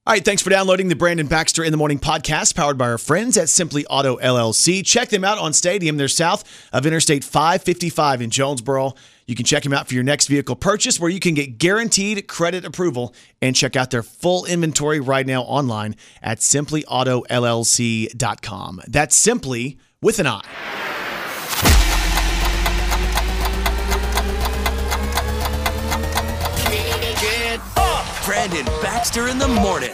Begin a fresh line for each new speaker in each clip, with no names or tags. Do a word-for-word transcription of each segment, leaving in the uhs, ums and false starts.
All right, thanks for downloading the Brandon Baxter in the Morning podcast powered by our friends at Simply Auto L L C. Check them out on Stadium. They're south of Interstate five fifty-five in Jonesboro. You can check them out for your next vehicle purchase where you can get guaranteed credit approval and check out their full inventory right now online at simply auto l l c dot com. That's Simply with an I.
Brandon Baxter in the morning.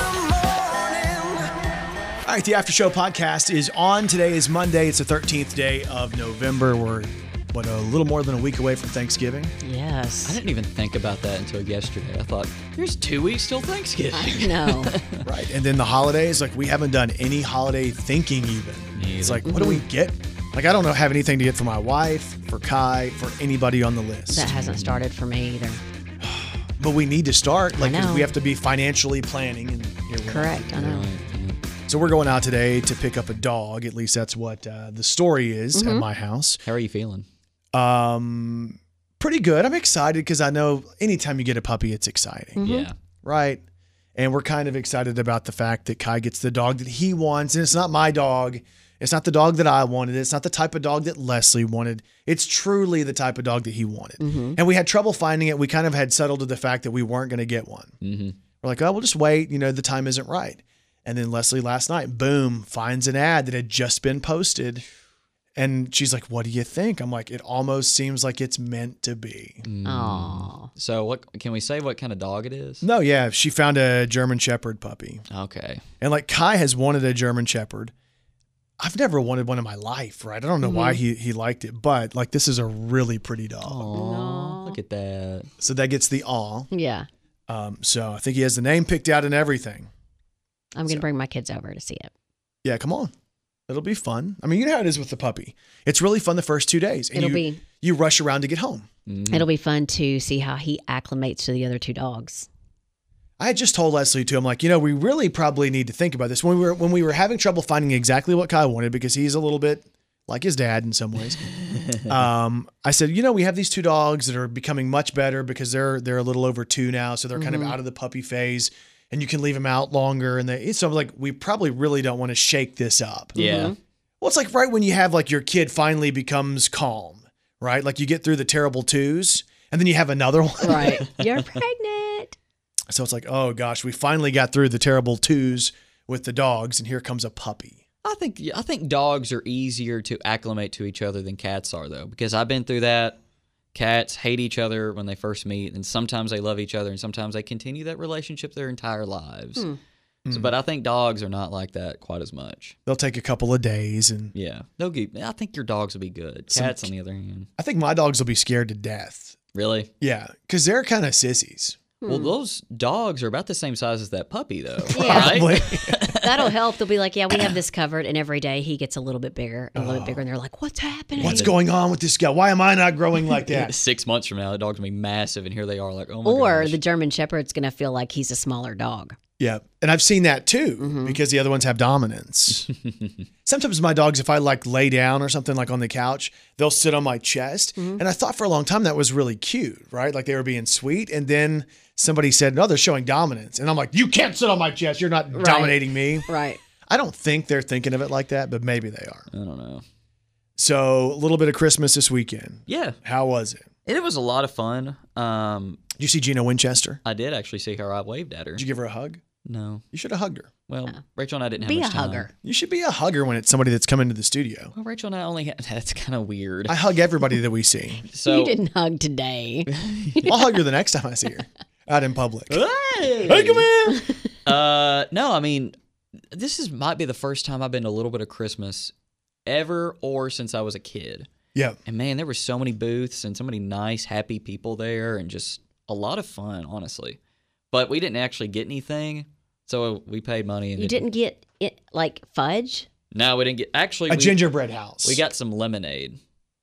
All right, the After Show podcast is on. Today is Monday. It's the thirteenth day of November. We're, what, a little more than a week away from Thanksgiving?
Yes.
I didn't even think about that until yesterday. I thought, there's two weeks till Thanksgiving.
I know.
Right, and then the holidays, like we haven't done any holiday thinking even.
Neither.
It's like, what do we get? Like, I don't know, have anything to get for my wife, for Kai, for anybody on the list.
That hasn't started for me either.
But we need to start, like, 'cause
know.
we have to be financially planning. And here we are.
Correct, I know.
So we're going out today to pick up a dog. At least that's what uh, the story is
Mm-hmm.
at my house.
How are you feeling?
Um, pretty good. I'm excited because I know anytime you get a puppy, it's exciting,
Yeah.
right? And we're kind of excited about the fact that Kai gets the dog that he wants, and it's not my dog. It's not the dog that I wanted. It's not the type of dog that Leslie wanted. It's truly the type of dog that he wanted.
Mm-hmm.
And we had trouble finding it. We kind of had settled to the fact that we weren't going to get one.
Mm-hmm.
We're like, oh, we'll just wait. You know, the time isn't right. And then Leslie last night, boom, finds an ad that had just been posted. And she's like, what do you think? I'm like, it almost seems like it's meant to be.
Aw.
So what can we say what kind of dog it is?
No, yeah, she found a German Shepherd puppy.
Okay.
And like Kai has wanted a German Shepherd. I've never wanted one in my life, right? I don't know
Mm-hmm.
why he, he liked it, but like this is a really pretty dog.
Aw, look at that.
So that gets the aw.
Yeah.
Um, so I think he has the name picked out and everything.
I'm going
So-
to bring my kids over to see it.
Yeah, come on. It'll be fun. I mean, you know how it is with the puppy. It's really fun the first two days. And
It'll
you,
be
you rush around to get home.
Mhm.
it'll be fun to see how he acclimates to the other two dogs.
I had just told Leslie too. I'm like, you know, we really probably need to think about this when we were when we were having trouble finding exactly what Kai wanted because he's a little bit like his dad in some ways. um, I said, you know, we have these two dogs that are becoming much better because they're they're a little over two now, so they're kind of out of the puppy phase, and you can leave them out longer. And they so I'm like, we probably really don't want to shake this up.
Yeah.
Well, it's like right when you have like your kid finally becomes calm, right? Like you get through the terrible twos, and then you have another one.
Right. You're pregnant.
So it's like, oh gosh, we finally got through the terrible twos with the dogs, and here comes a puppy.
I think I think dogs are easier to acclimate to each other than cats are, though, because I've been through that. Cats hate each other when they first meet, and sometimes they love each other, and sometimes they continue that relationship their entire lives.
Hmm.
So, but I think dogs are not like that quite as much.
They'll take a couple of days, and
Yeah, they'll get. I think your dogs will be good.
Some-
Cats, on the other hand,
I think my dogs will be scared to death.
really.
Yeah, because they're kind of sissies.
Well, those dogs are about the same size as that puppy, though.
Yeah.
Right?
Probably.
That'll help. They'll be like, yeah, we have this covered. And every day he gets a little bit bigger, a little bit bigger. And they're like, what's happening?
What's going on with this guy? Why am I not growing like that?
Six months from now, the dog's gonna be massive, and here they are, like, oh my
Or
gosh.
the German Shepherd's going to feel like he's a smaller dog.
Yeah, and I've seen that too
Mm-hmm.
because the other ones have dominance. Sometimes my dogs, if I like lay down or something like on the couch, they'll sit on my chest.
Mm-hmm.
And I thought for a long time that was really cute, right? Like they were being sweet. And then somebody said, no, they're showing dominance. And I'm like, you can't sit on my chest. You're not
Right.
dominating me.
Right.
I don't think they're thinking of it like that, but maybe they are.
I don't know.
So a little bit of Christmas this weekend.
Yeah,
How was it?
it was a lot of fun. Um,
Did you see Gina Winchester?
I did actually see her. I waved at her.
Did you give her a hug?
No.
You should have hugged her.
Well, Rachel and I didn't have
Be a
much time.
hugger.
You should be a hugger when it's somebody that's come into the studio.
Well, Rachel and I only had, that's kind of weird.
I hug everybody that we see.
So
You didn't hug today.
I'll hug her the next time I see her out in public.
Hey!
Hey, come here.
Uh, no, I mean, this is might be the first time I've been to a little bit of Christmas ever, or since I was a kid.
Yeah.
And man, there were so many booths and so many nice, happy people there, and just a lot of fun, honestly. But we didn't actually get anything, so we paid money. And
You
it-
didn't get it like fudge?
No, we didn't get. Actually,
A
we,
gingerbread house.
we got some lemonade,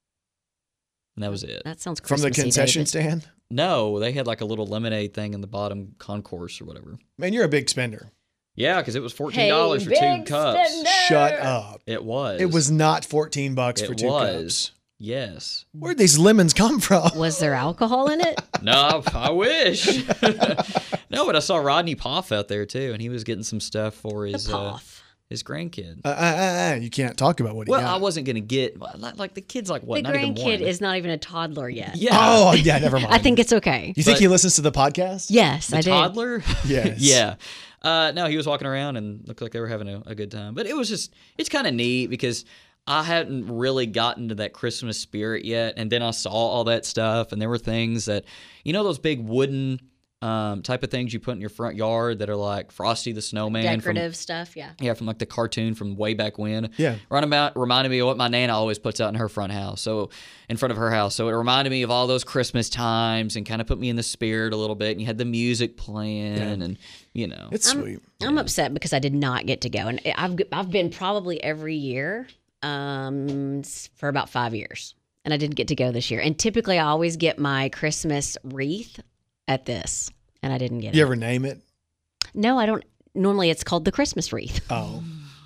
and that was it.
That sounds
from the
Christmassy,
concession
David.
stand.
No, they had like a little lemonade thing in the bottom concourse or whatever.
Man, you're a big spender.
Yeah, because it was fourteen dollars
Hey,
for two
big
cups.
spender.
Shut up.
It was.
It was not fourteen bucks
It
for two
was.
cups.
Yes.
Where'd these lemons come from?
Was there alcohol in it?
No, I wish. No, but I saw Rodney Poff out there too, and he was getting some stuff for his uh,
Poff.
his grandkid.
Uh, uh, uh, uh, you can't talk about what he
Well,
got.
I wasn't gonna get like, like the kid's like what?
The
not even
grandkid
one.
is not even a toddler yet.
Yeah.
Oh, yeah, never mind.
I think it's okay.
You think
But-
he listens to the podcast?
Yes,
the
I do.
toddler.
Yes.
Yeah. Uh, no, he was walking around and looked like they were having a, a good time. But it was just, it's kind of neat because I hadn't really gotten to that Christmas spirit yet. And then I saw all that stuff, and there were things that, you know, those big wooden um, type of things you put in your front yard that are like Frosty the Snowman. from-
Decorative stuff, yeah.
Yeah, from like the cartoon from way back when.
Yeah.
Run about reminded me of what my Nana always puts out in her front house. So in front of her house. So it reminded me of all those Christmas times and kind of put me in the spirit a little bit. And you had the music playing and you know.
It's
I'm,
sweet.
I'm upset because I did not get to go, and I've I've been probably every year um, s- for about five years, and I didn't get to go this year. And typically, I always get my Christmas wreath at this, and I didn't get
You
it.
ever name it?
No, I don't. Normally, it's called the Christmas wreath.
Oh.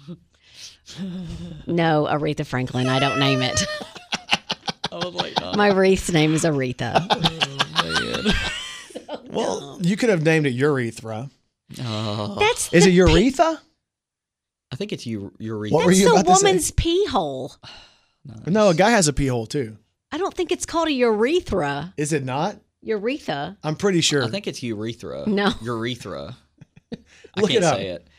No, Aretha Franklin. I don't name it.
I was like, oh,
My wreath's name is Aretha.
man.
Well, you could have named it urethra.
Oh.
That's
Is
the
it urethra?
I think it's you. Your
What were
That's
you
the
about to say?
woman's pee hole.
No, a guy has a pee hole too.
I don't think it's called a urethra.
Is it not?
Urethra.
I'm pretty sure.
I think it's urethra.
No.
Urethra. I
Look
can't
it up.
say it.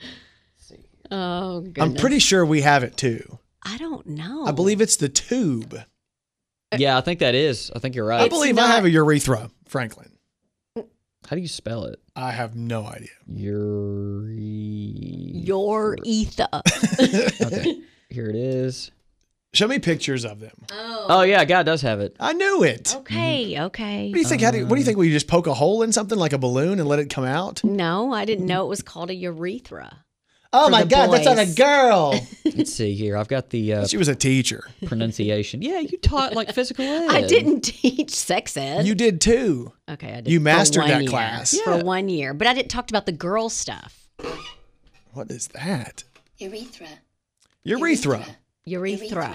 Oh, goodness.
I'm pretty sure we have it too.
I don't know.
I believe it's the tube.
Yeah, I think that is. I think you're right.
I
It's
believe I
not-
have a urethra, Franklin.
How do you spell it?
I have no idea.
Ure.
Your ether.
Okay, here it is.
Show me pictures of them.
Oh yeah, God does have it.
I knew it.
Okay, okay.
What do you think? How do you, what do you think? We just poke a hole in something like a balloon and let it come out?
No, I didn't know it was called a urethra.
Oh
For
my
the
God, that's on a
boys.
girl.
Let's see here. I've got the uh,
She was a teacher.
pronunciation. Yeah, you taught like physical ed.
I didn't teach sex ed.
You did too.
okay, I did.
you
for
mastered
one
that
year.
class.
For
Yeah.
one year. But I didn't talk about the girl stuff.
What is that?
Urethra.
Urethra.
Urethra.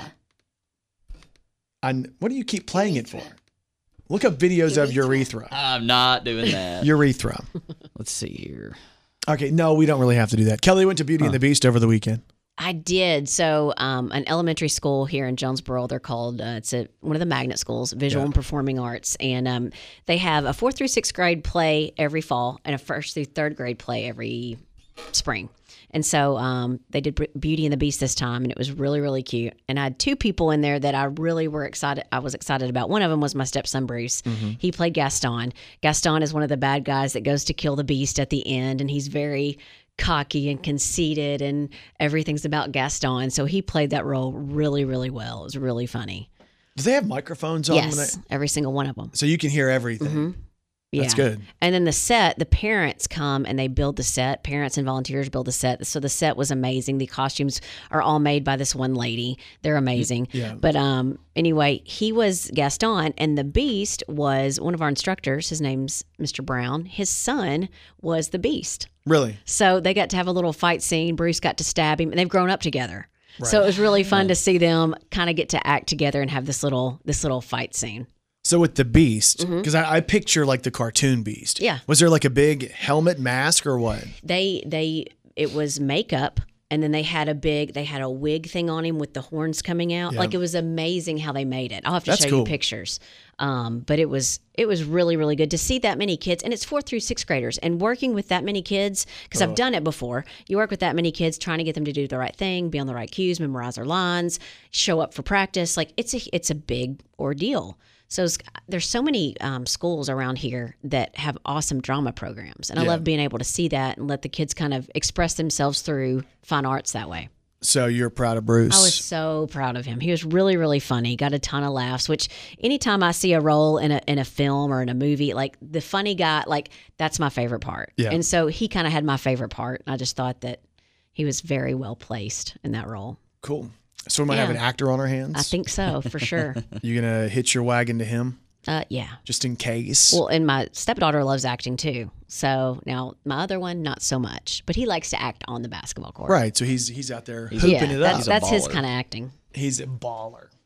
I, what do you keep playing it for? Look up videos of urethra.
I'm not doing that.
Urethra.
Let's see here.
Okay, no, we don't really have to do that. Kelly went to Beauty and the Beast over the weekend.
I did. So, um, an elementary school here in Jonesboro, they're called, uh, it's a, one of the magnet schools, Visual
Yeah.
and Performing Arts. And um, they have a fourth through sixth grade play every fall and a first through third grade play every spring. And so um, they did B- Beauty and the Beast this time, and it was really, really cute. And I had two people in there that I really were excited. I was excited about. One of them was my stepson, Bruce. He played Gaston. Gaston is one of the bad guys that goes to kill the beast at the end, and he's very cocky and conceited, and everything's about Gaston. So he played that role really, really well. It was really funny.
Do they have microphones on? when
Yes,
they-
every single one of them.
so you can hear everything.
Yeah.
That's good.
And then the set, the parents come and they build the set. Parents and volunteers build the set. So the set was amazing. The costumes are all made by this one lady. They're amazing.
Yeah.
But um, anyway, he was Gaston, and the Beast was one of our instructors. His name's Mister Brown. His son was the Beast.
Really?
So they got to have a little fight scene. Bruce got to stab him, and they've grown up together. So it was really fun to see them kind of get to act together and have this little this little fight scene.
So with the Beast, because I, I picture like the cartoon Beast.
Yeah.
Was there like a big helmet mask or what?
They they it was makeup, and then they had a big they had a wig thing on him with the horns coming out.
Yeah.
Like, it was amazing how they made it. I'll have to
That's
show
cool.
you pictures. Um, but it was it was really, really good to see that many kids, and it's fourth through sixth graders, and working with that many kids, because I've done it before. You work with that many kids, trying to get them to do the right thing, be on the right cues, memorize their lines, show up for practice. Like, it's a it's a big ordeal. So it's, there's so many um, schools around here that have awesome drama programs, and I
Yeah.
love being able to see that and let the kids kind of express themselves through fine arts that way.
So you're proud of Bruce.
I was so proud of him. He was really, really funny. Got a ton of laughs. Which anytime I see a role in a in a film or in a movie, like the funny guy, like that's my favorite part.
Yeah.
And so he kind of had my favorite part. And I just thought that he was very well placed in that role.
Cool. So we might have
Yeah.
an actor on our hands.
I think so for sure.
You gonna hitch your wagon to him
Uh, yeah.
just in case?
Well, and my stepdaughter loves acting too. So now my other one, not so much, but he likes to act on the basketball court.
right. So he's he's out there hooping
Yeah,
it
that's,
up.
that's his
baller.
kind of acting.
He's a baller.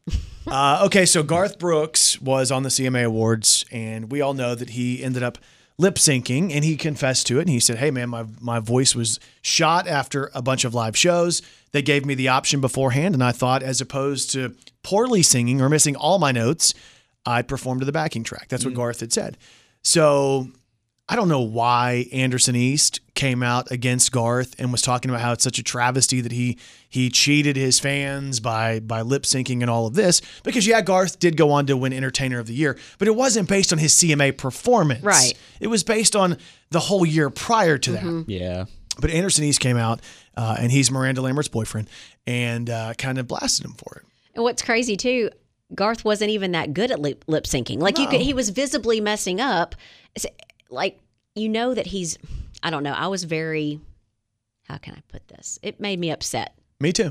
uh, okay, so Garth Brooks was on the C M A Awards, and we all know that he ended up lip syncing, and he confessed to it. And he said, hey, man, my, my voice was shot after a bunch of live shows. They gave me the option beforehand, and I thought as opposed to poorly singing or missing all my notes, I'd perform to the backing track. That's what mm-hmm. Garth had said. So I don't know why Anderson East came out against Garth and was talking about how it's such a travesty that he he cheated his fans by by lip syncing and all of this. Because yeah, Garth did go on to win Entertainer of the Year, but it wasn't based on his C M A performance.
Right.
It was based on the whole year prior to that.
Mm-hmm.
Yeah.
But Anderson East came out, uh, and he's Miranda Lambert's boyfriend, and uh, kind of blasted him for it.
And what's crazy too, Garth wasn't even that good at lip, lip syncing. Like
No.
you could, he was visibly messing up. It's, like, you know that he's, I don't know. I was very, how can I put this? It made me upset.
Me too.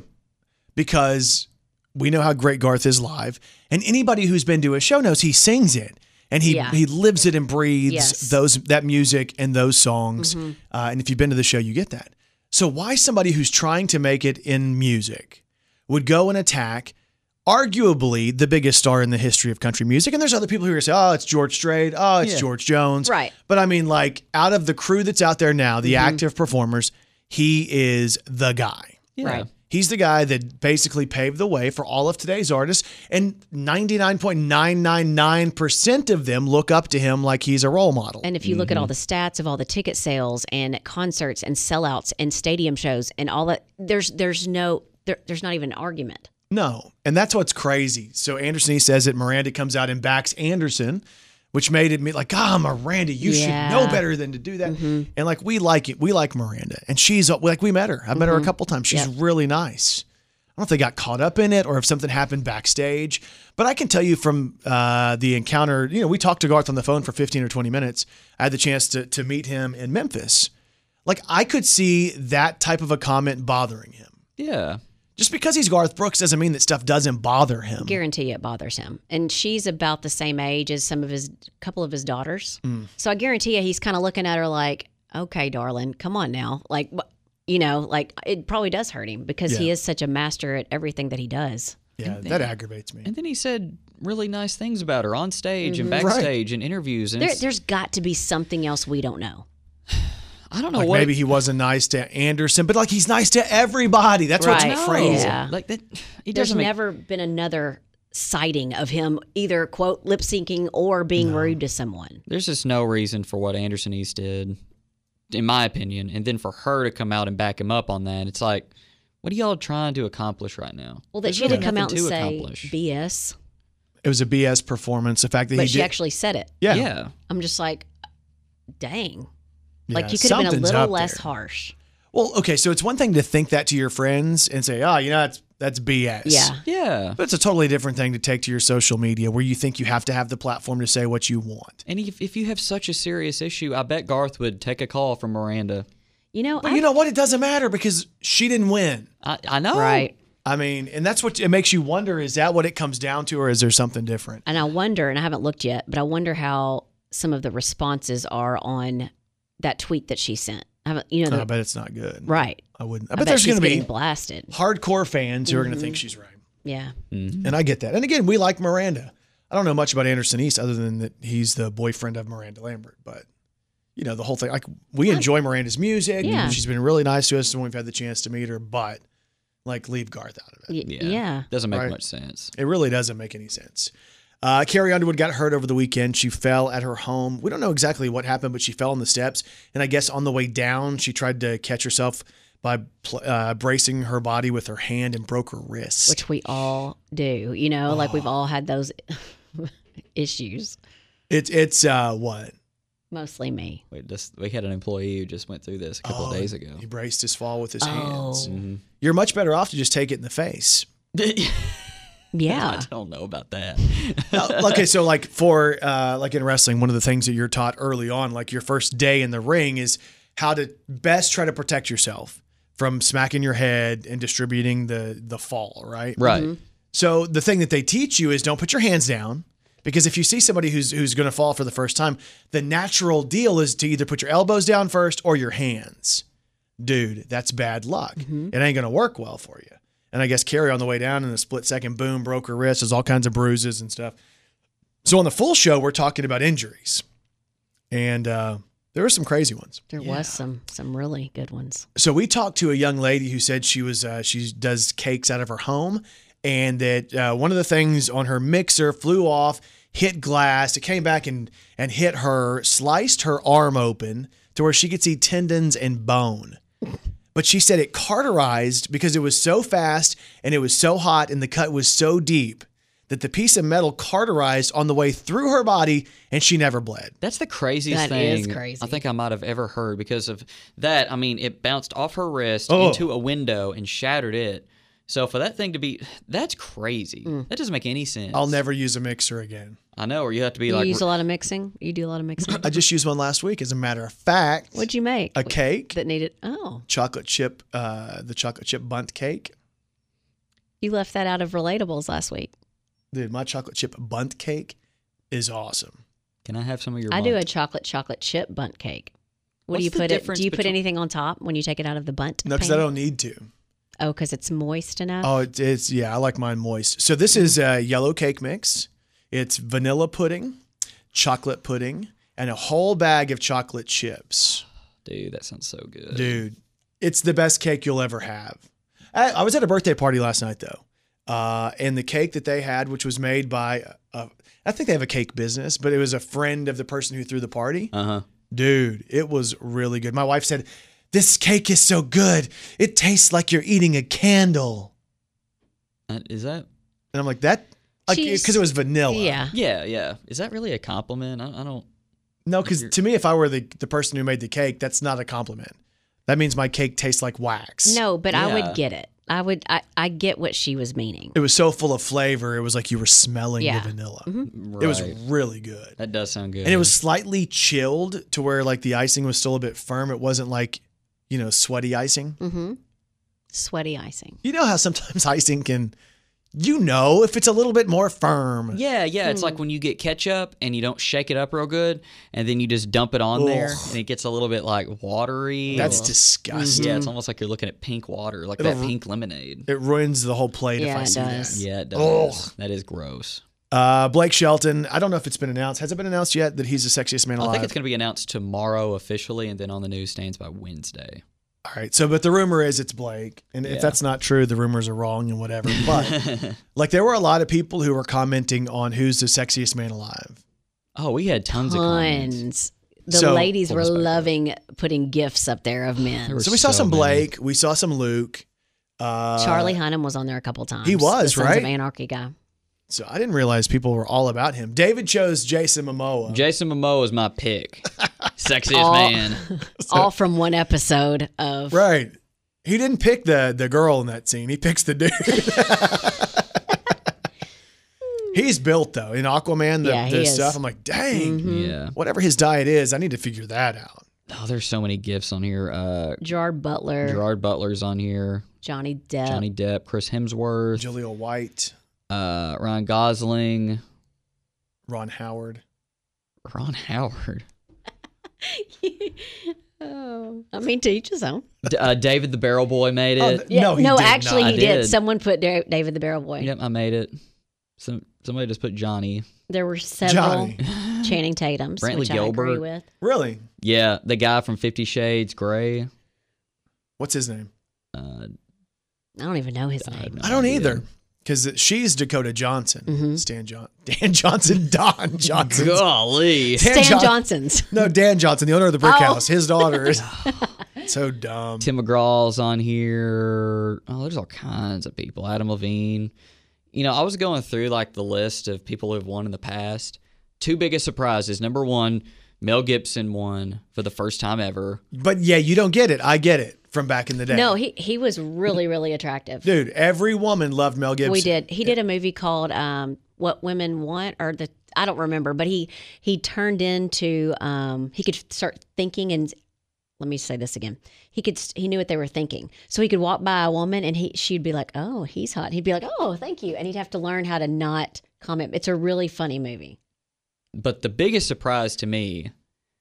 Because we know how great Garth is live, and anybody who's been to a show knows he sings it. And he
Yeah.
he lives it and breathes
Yes.
those that music and those songs.
Mm-hmm.
Uh, and if you've been to the show, you get that. So why somebody who's trying to make it in music would go and attack arguably the biggest star in the history of country music? And there's other people who are going to say, oh, it's George Strait. Oh, it's
Yeah.
George Jones.
Right.
But I mean, like, out of the crew that's out there now, the
Mm-hmm.
active performers, he is the guy.
Yeah.
Right.
He's the guy that basically paved the way for all of today's artists, and ninety-nine point nine nine nine percent of them look up to him like he's a role model.
And if you look at
Mm-hmm.
all the stats of all the ticket sales and concerts and sellouts and stadium shows and all that, there's there's no there, there's not even an argument.
No, and that's what's crazy. So Anderson East says that Miranda comes out and backs Anderson, which made it me like, ah, Miranda, you
Yeah.
should know better than to do that. And like, we like it. We like Miranda, and she's like, we met her. I met her a couple times. She's
Yep.
really nice. I don't know if they got caught up in it or if something happened backstage, but I can tell you from uh, the encounter, you know, we talked to Garth on the phone for fifteen or twenty minutes. I had the chance to to meet him in Memphis. Like, I could see that type of a comment bothering him.
Yeah.
Just because he's Garth Brooks doesn't mean that stuff doesn't bother him.
Guarantee it bothers him. And she's about the same age as some of his couple of his daughters.
Mm.
So I guarantee you he's kind of looking at her like, okay, darling, come on now. Like, wh- you know, like it probably does hurt him because he
Yeah.
is such a master at everything that he does.
Yeah, that aggravates me.
And then he said really nice things about her on stage and
Right.
backstage and interviews. And
There,
it's-
there's got to be something else we don't know.
I don't know
Like
what.
maybe he wasn't nice to Anderson, but like he's nice to everybody. That's
Right.
what's
No.
crazy.
Yeah.
Like that. He
There's
doesn't make.
never been another sighting of him either, quote, lip syncing or being rude to someone.
There's just no reason for what Anderson East did, in my opinion. And then for her to come out and back him up on that, it's like, what are y'all trying to accomplish right now?
Well, that
There's
she had to
really
come
nothing
out and
to
say
accomplish.
B S,
It was a B S performance. The fact that
but
he
she
did,
actually said it.
yeah,
Yeah.
I'm just like, dang.
Yeah,
Like you could have been a
something's
little
up
less
there.
harsh.
Well, okay, so it's one thing to think that to your friends and say, "Oh, you know, that's that's B S."
Yeah.
Yeah.
But it's a totally different thing to take to your social media where you think you have to have the platform to say what you want.
And if, if you have such a serious issue, I bet Garth would take a call from Miranda.
You know,
But
I,
you know what? It doesn't matter because she didn't win.
I, I know.
right.
I mean, and that's what it makes you wonder, is that what it comes down to, or is there something different?
And I wonder, and I haven't looked yet, but I wonder how some of the responses are on that tweet that she sent. I haven't, you know, the,
I bet it's not good.
right.
I wouldn't. I,
I
bet,
bet
there's
she's
going to be
getting blasted.
hardcore fans who are going to think she's right.
Yeah.
And I get that. And again, we like Miranda. I don't know much about Anderson East other than that he's the boyfriend of Miranda Lambert. But, you know, the whole thing, like, we enjoy Miranda's music.
Yeah.
She's been really nice to us when we've had the chance to meet her. But, like, leave Garth out of it.
Y-
Yeah.
yeah.
Doesn't make
Right.
much sense.
It really doesn't make any sense. Uh, Carrie Underwood got hurt over the weekend. She fell at her home. We don't know exactly what happened, but she fell on the steps. And I guess on the way down, she tried to catch herself by pl- uh, bracing her body with her hand and broke her wrist.
Which we all do, you know, like we've all had those issues.
It's it's uh, what?
Mostly me.
We just we had an employee who just went through this a couple
Oh,
of days ago.
He braced his fall with his
Oh.
hands.
Mm-hmm.
You're much better off to just take it in the face.
Yeah.
I don't know about that.
Uh, okay, so like for uh, like in wrestling, one of the things that you're taught early on, like your first day in the ring, is how to best try to protect yourself from smacking your head and distributing the the fall. Right.
Right.
So the thing that they teach you is don't put your hands down, because if you see somebody who's who's going to fall for the first time, the natural deal is to either put your elbows down first or your hands. Dude, that's bad luck. It ain't going to work well for you. And I guess Carrie on the way down in a split second, boom, broke her wrist. There's all kinds of bruises and stuff. So on the full show, we're talking about injuries. And uh, there were some crazy ones.
There
Yeah.
was some some really good ones.
So we talked to a young lady who said she was uh, she does cakes out of her home, and that uh, one of the things on her mixer flew off, hit glass. It came back and and hit her, sliced her arm open to where she could see tendons and bone. But she said it cauterized because it was so fast and it was so hot and the cut was so deep that the piece of metal cauterized on the way through her body and she never bled.
That's the craziest
That
thing
is crazy.
I think I might have ever heard because of that. I mean, it bounced off her wrist
Oh.
into a window and shattered it. So for that thing to be, that's crazy.
Mm.
That doesn't make any sense.
I'll never use a mixer again.
I know, or you have to be
You
like,
use a lot of mixing? You do a lot of mixing?
I just used one last week, as a matter of fact.
What'd you make?
A cake,
That needed, oh,
chocolate chip, uh, the chocolate chip bundt cake.
you left that out of Relatables last week.
Dude, my chocolate chip bundt cake is awesome.
can I have some of your
I do a
bunt?
chocolate chocolate chip bundt cake. What do
What's
you
the
put it?
difference
Do you put
between-
anything on top when you take it out of the bundt?
No, because I
pan?
don't need to.
Oh, because it's moist enough.
Oh, it, it's, yeah, I like mine moist. So this is a yellow cake mix. It's vanilla pudding, chocolate pudding, and a whole bag of chocolate chips.
Dude, that sounds so good.
Dude, it's the best cake you'll ever have. I, I was at a birthday party last night, though. Uh, and the cake that they had, which was made by, a, I think they have a cake business, but it was a friend of the person who threw the party.
Uh huh.
Dude, it was really good. My wife said, "This cake is so good. It tastes like you're eating a candle."
Is that?
And I'm like, that, like,
She's-
because it was vanilla.
Yeah.
Yeah, yeah. Is that really a compliment? I, I don't.
No, because to me, if I were the, the person who made the cake, that's not a compliment. That means my cake tastes like wax.
No, but I
Yeah.
would get it. I would. I, I get what she was meaning.
It was so full of flavor. It was like you were smelling
Yeah.
the vanilla.
Mm-hmm.
It was
Right.
really good.
That does sound good.
And it was slightly chilled to where like the icing was still a bit firm. It wasn't like, you know, sweaty icing.
Mm-hmm. Sweaty icing.
You know how sometimes icing can, you know, if it's a little bit more firm.
Yeah, yeah. It's
Hmm.
like when you get ketchup and you don't shake it up real good, and then you just dump it on there,
Ugh.
and it gets a little bit like watery.
That's
Ugh.
disgusting.
Yeah, it's almost like you're looking at pink water, like
It'll
that
ru-
pink lemonade.
It ruins the whole plate if
Yeah,
I
it
see
does.
that.
Yeah, it does. That is gross.
Uh, Blake Shelton, I don't know if it's been announced. Has it been announced yet that he's the sexiest man alive?
I think it's going to be announced tomorrow officially, and then on the newsstands by Wednesday.
All right. So, but the rumor is it's Blake. And if
Yeah.
that's not true, the rumors are wrong and whatever. But like there were a lot of people who were commenting on who's the sexiest man alive.
Oh, we had tons of comments.
Tons. The
So-
ladies
Full
were
respect.
loving putting gifts up there of men.
There were
So we saw
so
some
many.
Blake. We saw some Luke. Uh,
Charlie Hunnam was on there a couple times.
he was,
the Sons
right?
Of Anarchy guy.
So I didn't realize people were all about him. David chose Jason Momoa.
Jason Momoa is my pick. Sexiest
All-
man.
All from one episode of.
Right. He didn't pick the the girl in that scene. He picks the dude. He's built though. In Aquaman, the,
Yeah, he
the
is.
stuff. I'm like, dang.
Yeah.
Whatever his diet is, I need to figure that out.
Oh, there's so many gifts on here. Uh,
Gerard Butler,
Gerard Butler's on here.
Johnny Depp.
Johnny Depp, Chris Hemsworth,
Julia White,
uh, Ryan Gosling,
Ron Howard.
Ron Howard,
Oh, I mean, to each his own.
D- uh, David the Barrel Boy made
Oh,
it.
th-
Yeah,
No, he did
actually,
not.
he
I
did.
did.
Someone put Da- David the Barrel Boy.
Yep, I made it. Some somebody just put Johnny.
There were several
Johnny.
Channing Tatums,
Brantley
which I agree
Gilbert.
with.
Really?
Yeah, the guy from Fifty Shades Grey.
What's his name?
Uh,
I don't even know his
I have
name.
no
I don't
idea.
either. Because she's Dakota Johnson.
Mhm.
Stan John Dan Johnson, Don Johnson.
Golly.
Dan
Stan
John-
Johnson's.
No, Dan Johnson, the owner of the brick
Oh.
house. His daughter is so dumb.
Tim McGraw's on here. Oh, there's all kinds of people. Adam Levine. You know, I was going through like the list of people who have won in the past. Two biggest surprises. Number one, Mel Gibson won for the first time ever.
But yeah, you don't get it. I get it from back in the day.
No, he he was really really attractive.
Dude, every woman loved Mel Gibson.
We did. He did a movie called um, "What Women Want," or the I don't remember, but he he turned into um, he could start thinking and let me say this again. He could he knew what they were thinking, so he could walk by a woman and he she'd be like, "Oh, he's hot." He'd be like, "Oh, thank you," and he'd have to learn how to not comment. It's a really funny movie.
But the biggest surprise to me,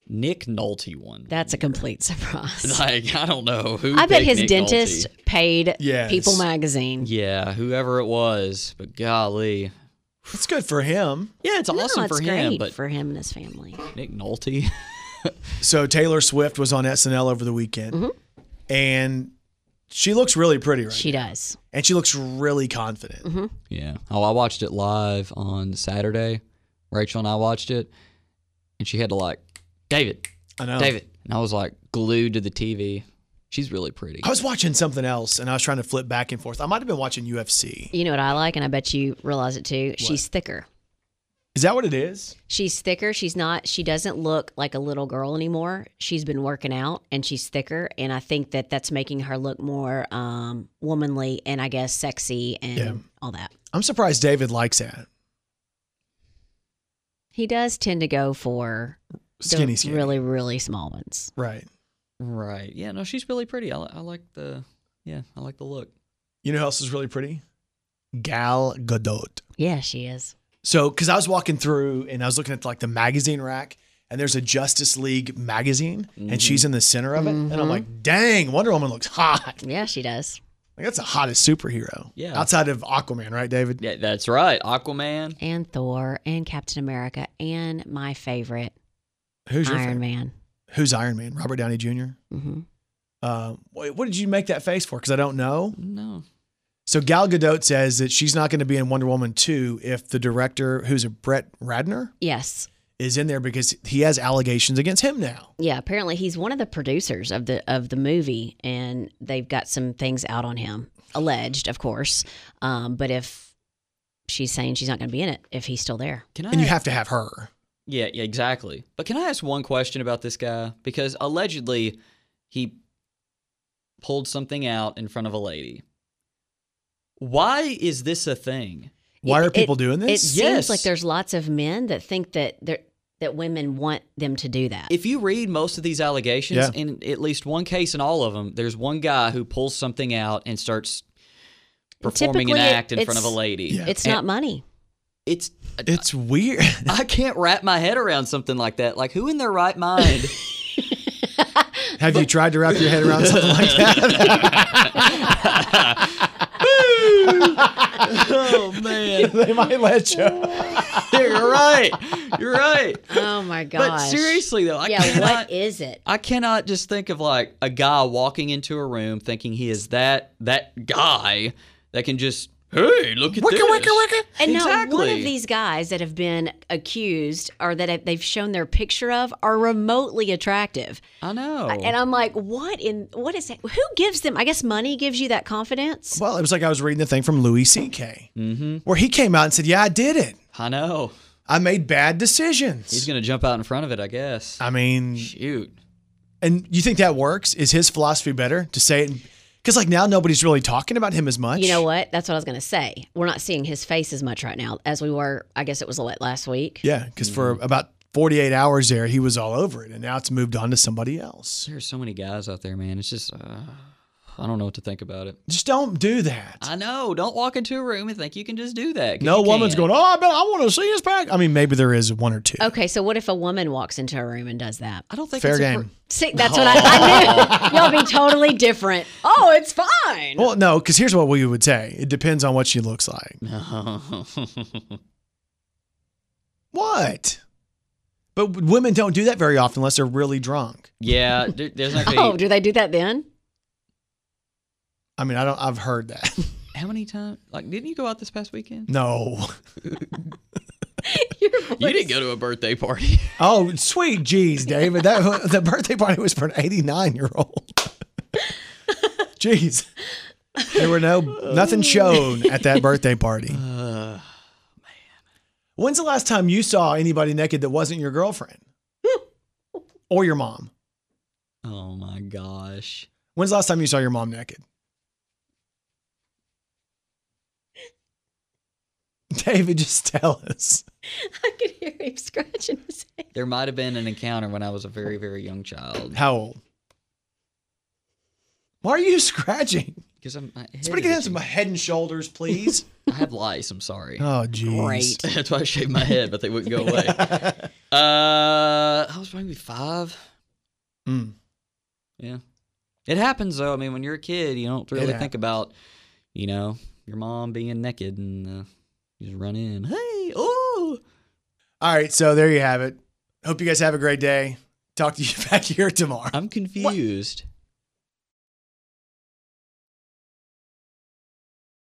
Nick Nolte won.
That's a complete surprise.
Like, I don't know who.
I bet
picked
his
Nick
dentist
Nolte.
paid
Yes.
People magazine.
Yeah, whoever it was, but golly.
It's good for him.
Yeah, it's
No,
awesome
it's
for
great
him, but
for him and his family.
Nick Nolte.
So Taylor Swift was on S N L over the weekend, and she looks really pretty right
She
now.
does.
And she looks really confident.
Yeah. Oh, I watched it live on Saturday. Rachel and I watched it, and she had to like, David,
I know.
David. And I was like glued to the T V. She's really pretty.
I was watching something else, and I was trying to flip back and forth. I might have been watching U F C.
You know what I like, and I bet you realize it too. She's thicker.
Is that what it is?
She's thicker. She's not, she doesn't look like a little girl anymore. She's been working out and she's thicker. And I think that that's making her look more um, womanly and I guess sexy and
Yeah.
all that.
I'm surprised David likes that.
He does tend to go for
Skinny,
the
skinny.
really, really small ones.
Right.
Right. Yeah, no, she's really pretty. I, li- I like the, yeah, I like the look.
You know who else is really pretty? Gal Gadot.
Yeah, she is.
So, because I was walking through and I was looking at like the magazine rack, and there's a Justice League magazine, and she's in the center of it, and I'm like, dang, Wonder Woman looks hot.
Yeah, she does.
Like that's the hottest superhero.
Yeah.
Outside of Aquaman, right, David?
Yeah, that's right. Aquaman.
And Thor and Captain America and my favorite,
Who's your
Iron
favorite?
Man.
Who's Iron Man? Robert Downey Junior
hmm
Uh, wait, what did you make that face for? Because I don't know.
No.
So Gal Gadot says that she's not going to be in Wonder Woman two if the director, who's a Brett Radner,
Yes.
is in there because he has allegations against him now.
Yeah, apparently he's one of the producers of the of the movie, and they've got some things out on him, alleged, of course. Um, but if she's saying she's not going to be in it, if he's still there,
Can I?
And you have to have her.
Yeah, yeah, exactly. But can I ask one question about this guy? Because allegedly he pulled something out in front of a lady. Why is this a thing?
Why are
It-
people
it-
doing
It
this?
seems
Yes.
like there's lots of men that think that they're, that women want them to do that.
If you read most of these allegations,
Yeah.
in at least one case in all of them, there's one guy who pulls something out and starts performing an
Typically, it-
act in front of a
it's-
lady.
Yeah.
it's
And
not money.
It's
It's weird.
I can't wrap my head around something like that. Like, who in their right mind?
Have you tried to wrap your head around something like that?
Oh man,
They might let you.
you're right. You're right.
Oh my
But
gosh.
seriously though, I
yeah,
cannot.
what is it?
I cannot just think of like a guy walking into a room thinking he is that that guy that can just, hey, look at
Wicka,
this.
wicka, wicka.
And now one
Exactly.
of these guys that have been accused or that they've shown their picture of are remotely attractive.
I know.
And I'm like, what in what is that? Who gives them? I guess money gives you that confidence.
Well, it was like I was reading the thing from Louis C K, mm-hmm. where he came out and said, yeah, I did it.
I know.
I made bad decisions.
He's gonna jump out in front of it, I guess.
I mean,
Shoot.
and you think that works? Is his philosophy better to say it? Because like now nobody's really talking about him as much.
You know what? That's what I was going to say. We're not seeing his face as much right now as we were. I guess it was what, last week.
Yeah, because for
Mm-hmm.
about forty-eight hours there, he was all over it, and now it's moved on to somebody else.
There's so many guys out there, man. It's just, uh, I don't know what to think about it.
Just don't do that.
I know. Don't walk into a room and think you can just do that. 'cause
No
you
woman's
can't.
going, oh, I bet I want to see his back. I mean, maybe there is one or two.
Okay, so what if a woman walks into a room and does that?
I don't think
Fair
it's a
game.
per-
See, that's what I, I knew. Y'all be totally different. Oh, it's fine.
Well, no, because here's what we would say. It depends on what she looks like. What? But women don't do that very often unless they're really drunk.
Yeah, there- there's not gonna
Oh,
be,
do they do that then?
I mean, I don't. I've heard that.
how many times? Like, didn't you go out this past weekend?
No.
Your
You didn't go to a birthday party.
Oh, sweet jeez, David. That the birthday party was for an eighty-nine year old. Jeez. There were no nothing shown at that birthday party.
Uh,
When's the last time you saw anybody naked that wasn't your girlfriend? Or your mom?
oh my gosh.
When's the last time you saw your mom naked? David, just tell us.
I could hear him scratching his head.
There might have been an encounter when I was a very, very young child.
How old? Why are you scratching?
Because I'm. my head
Somebody
is
get him some
itching.
head and shoulders, please.
I have lice. I'm sorry.
Oh, geez.
Great.
That's why I shaved my head, but they wouldn't go away. Uh, I was maybe five.
Mm.
Yeah. It happens, though. I mean, when you're a kid, you don't really
It
think about, you know, your mom being naked and uh, you just run in. Hey, oh.
All right, so there you have it. Hope you guys have a great day. Talk to you back here tomorrow.
I'm confused.